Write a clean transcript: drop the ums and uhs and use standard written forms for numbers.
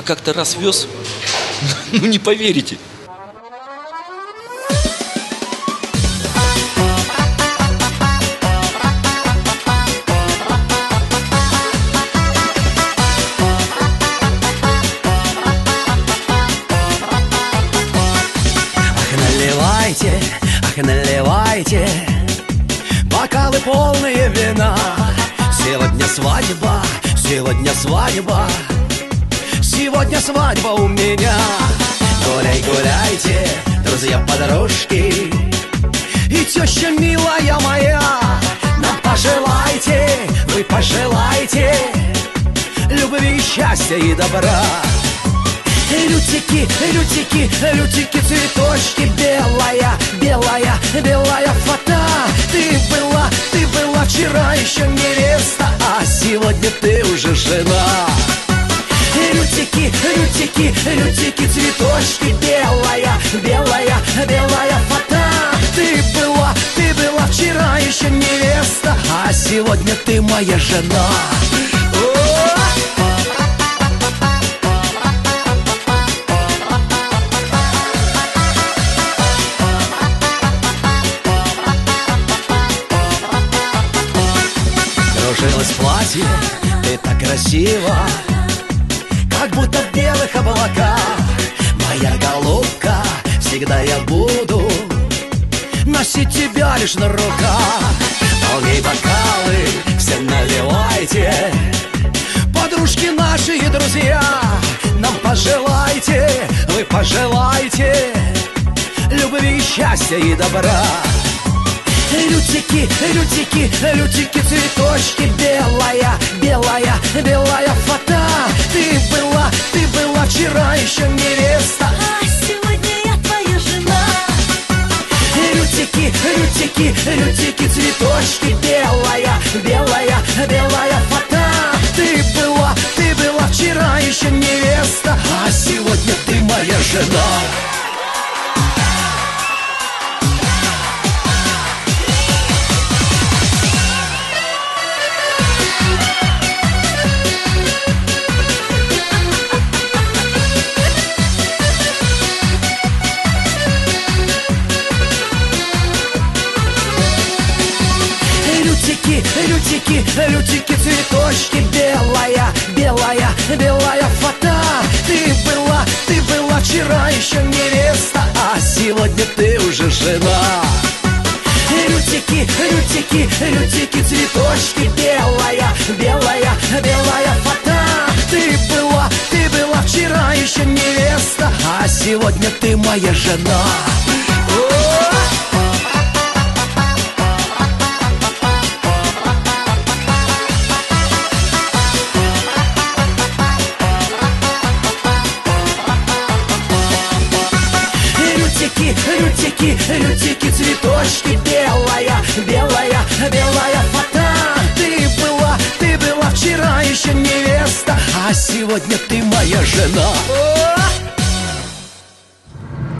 как-то раз вез, ну не поверите. Ах, наливайте бокалы полные вина. Сегодня свадьба, сегодня свадьба, сегодня свадьба у меня. Гуляй, гуляйте, друзья-подружки и теща милая моя. Нам пожелайте, вы пожелайте любви, счастья и добра. Лютики, лютики, лютики, цветочки, белая, белая, белая фата. Ты была вчера еще невеста, а сегодня ты уже жена. Лютики, лютики, лютики, цветочки, белая, белая, белая фата. Ты была вчера еще невеста, а сегодня ты моя жена. Кружилось платье, ты так красиво, как будто в белых облаках. Моя голубка, всегда я буду носить тебя лишь на руках. Полней бокалы, все наливайте, подружки наши и друзья. Нам пожелайте, вы пожелайте любви, счастья и добра. Лютики, лютики, лютики, цветочки, белая, белая, белая фата. Ты была вчера еще невеста, а сегодня я твоя жена. Лютики, лютики, лютики, цветочки, белая, белая, белая фата. Ты была вчера еще невеста, а сегодня ты моя жена. Лютики, лютики, цветочки, белая, белая, белая фата. Ты была вчера еще невеста, а сегодня ты уже жена. Лютики, лютики, лютики, цветочки, белая, белая, белая фата. Ты была вчера еще невеста, а сегодня ты моя жена. Лютики, лютики, цветочки, белая, белая, белая фата. Ты была вчера еще невеста, а сегодня ты моя жена.